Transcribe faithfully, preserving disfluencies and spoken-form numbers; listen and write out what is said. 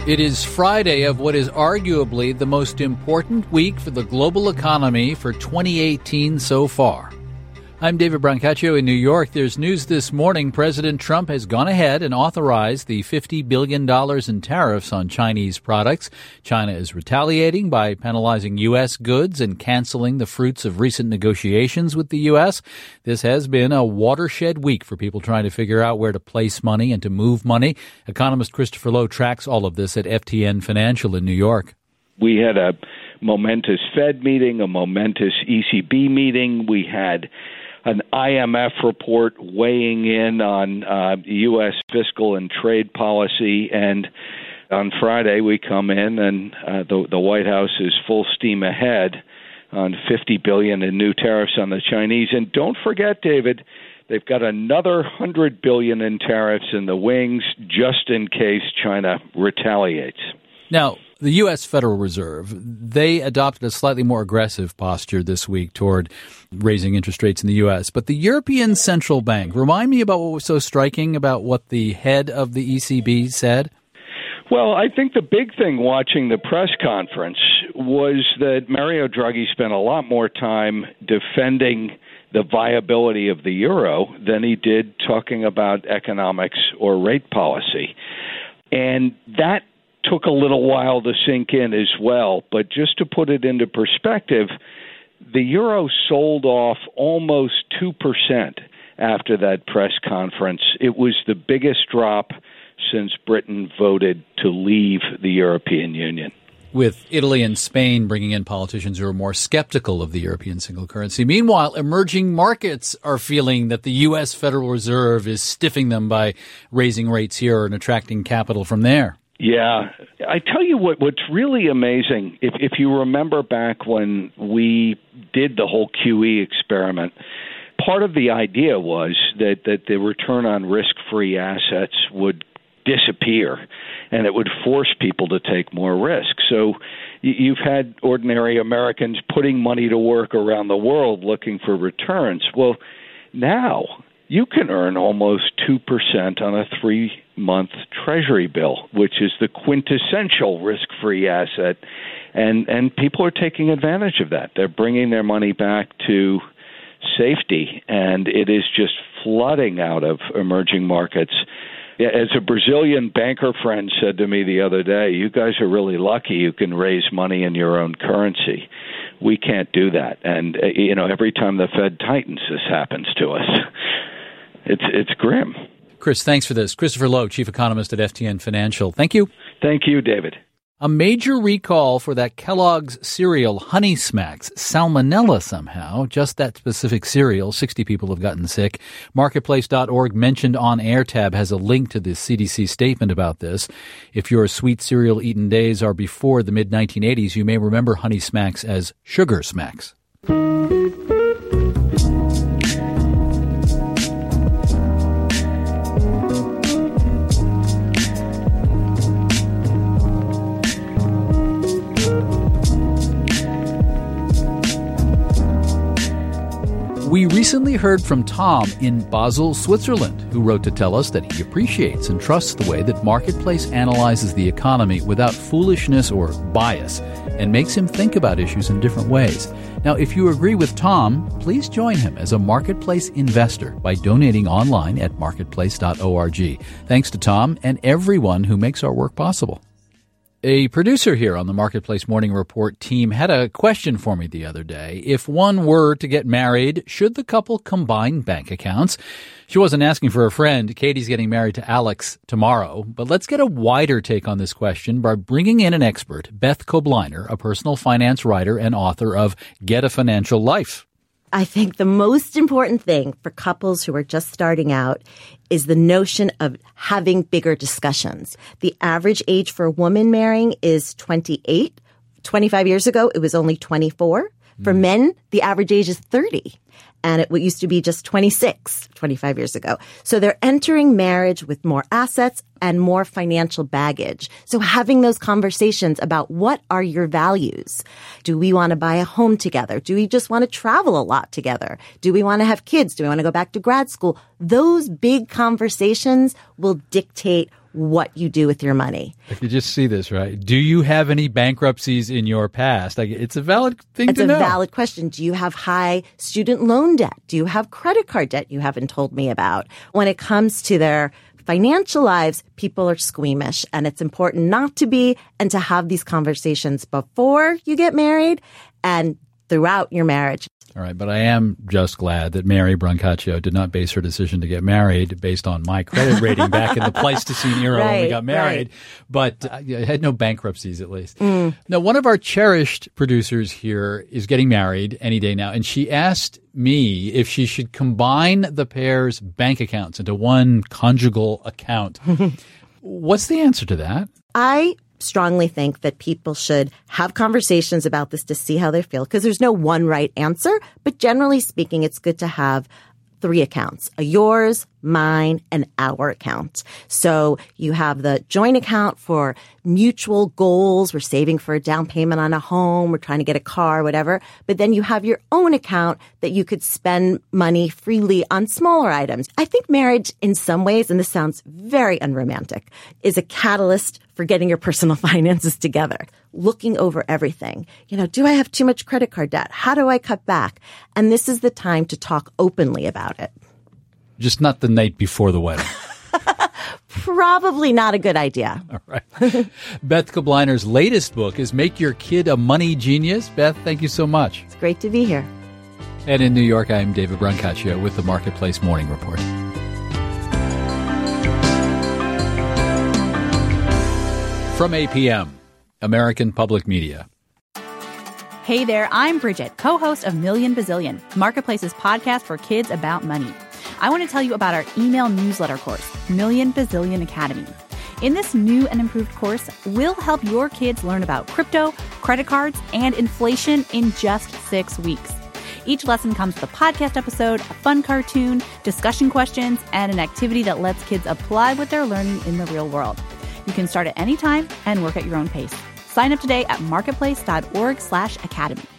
It is Friday of what is arguably the most important week for the global economy for twenty eighteen so far. I'm David Brancaccio in New York. There's news this morning. President Trump has gone ahead and authorized the fifty billion dollars in tariffs on Chinese products. China is retaliating by penalizing U S goods and canceling the fruits of recent negotiations with the U S. This has been a watershed week for people trying to figure out where to place money and to move money. Economist Christopher Lowe tracks all of this at F T N Financial in New York. We had a momentous Fed meeting, a momentous E C B meeting. We had an I M F report weighing in on uh, U S fiscal and trade policy, and on Friday we come in and uh, the, the White House is full steam ahead on fifty billion dollars in new tariffs on the Chinese. And don't forget, David, they've got another one hundred billion dollars in tariffs in the wings just in case China retaliates. Now, the U S. Federal Reserve, they adopted a slightly more aggressive posture this week toward raising interest rates in the U S. But the European Central Bank, remind me about what was so striking about what the head of the E C B said. Well, I think the big thing watching the press conference was that Mario Draghi spent a lot more time defending the viability of the euro than he did talking about economics or rate policy. And that took a little while to sink in as well. But just to put it into perspective, the euro sold off almost two percent after that press conference. It was the biggest drop since Britain voted to leave the European Union. With Italy and Spain bringing in politicians who are more skeptical of the European single currency. Meanwhile, emerging markets are feeling that the U S. Federal Reserve is stiffing them by raising rates here and attracting capital from there. Yeah. I tell you what, what's really amazing, if, if you remember back when we did the whole Q E experiment, part of the idea was that, that the return on risk-free assets would disappear and it would force people to take more risk. So you've had ordinary Americans putting money to work around the world looking for returns. Well, now you can earn almost two percent on a three-month Treasury bill, which is the quintessential risk-free asset, and, and people are taking advantage of that. They're bringing their money back to safety, and it is just flooding out of emerging markets. As a Brazilian banker friend said to me the other day, you guys are really lucky you can raise money in your own currency. We can't do that. And, uh, you know, every time the Fed tightens, this happens to us. It's it's grim. Chris, thanks for this. Christopher Lowe, Chief Economist at F T N Financial. Thank you. Thank you, David. A major recall for that Kellogg's cereal, Honey Smacks, salmonella somehow, just that specific cereal. sixty people have gotten sick. Marketplace dot org mentioned on air tab has a link to the C D C statement about this. If your sweet cereal eaten days are before the mid nineteen eighties, you may remember Honey Smacks as Sugar Smacks. We recently heard from Tom in Basel, Switzerland, who wrote to tell us that he appreciates and trusts the way that Marketplace analyzes the economy without foolishness or bias and makes him think about issues in different ways. Now, if you agree with Tom, please join him as a Marketplace investor by donating online at marketplace dot org. Thanks to Tom and everyone who makes our work possible. A producer here on the Marketplace Morning Report team had a question for me the other day. If one were to get married, should the couple combine bank accounts? She wasn't asking for a friend. Katie's getting married to Alex tomorrow. But let's get a wider take on this question by bringing in an expert, Beth Kobliner, a personal finance writer and author of Get a Financial Life. I think the most important thing for couples who are just starting out is the notion of having bigger discussions. The average age for a woman marrying is twenty-eight. twenty-five years ago, it was only twenty-four. For mm. men, the average age is thirty. And it used to be just twenty-six, twenty-five years ago. So they're entering marriage with more assets and more financial baggage. So having those conversations about what are your values? Do we want to buy a home together? Do we just want to travel a lot together? Do we want to have kids? Do we want to go back to grad school? Those big conversations will dictate what you do with your money. I could just see this, right? Do you have any bankruptcies in your past? Like, it's a valid thing it's to know. It's a valid question. Do you have high student loan debt? Do you have credit card debt you haven't told me about? When it comes to their financial lives, people are squeamish, and it's important not to be and to have these conversations before you get married and throughout your marriage. All right, but I am just glad that Mary Brancaccio did not base her decision to get married based on my credit rating back in the Pleistocene era right, when we got married. Right. But uh, I had no bankruptcies, at least. Mm. Now, one of our cherished producers here is getting married any day now, and she asked me if she should combine the pair's bank accounts into one conjugal account. What's the answer to that? I strongly think that people should have conversations about this to see how they feel, because there's no one right answer. But generally speaking, it's good to have three accounts, a yours, mine, and our account. So you have the joint account for mutual goals. We're saving for a down payment on a home. We're trying to get a car, whatever. But then you have your own account that you could spend money freely on smaller items. I think marriage in some ways, and this sounds very unromantic, is a catalyst for getting your personal finances together, looking over everything. You know, do I have too much credit card debt? How do I cut back? And this is the time to talk openly about it. Just not the night before the wedding. Probably not a good idea. All right. Beth Kobliner's latest book is Make Your Kid a Money Genius. Beth, thank you so much. It's great to be here. And in New York, I'm David Brancaccio with the Marketplace Morning Report. From A P M, American Public Media. Hey there, I'm Bridget, co-host of Million Bazillion, Marketplace's podcast for kids about money. I want to tell you about our email newsletter course, Million Bazillion Academy. In this new and improved course, we'll help your kids learn about crypto, credit cards, and inflation in just six weeks. Each lesson comes with a podcast episode, a fun cartoon, discussion questions, and an activity that lets kids apply what they're learning in the real world. You can start at any time and work at your own pace. Sign up today at marketplace.org slash academy.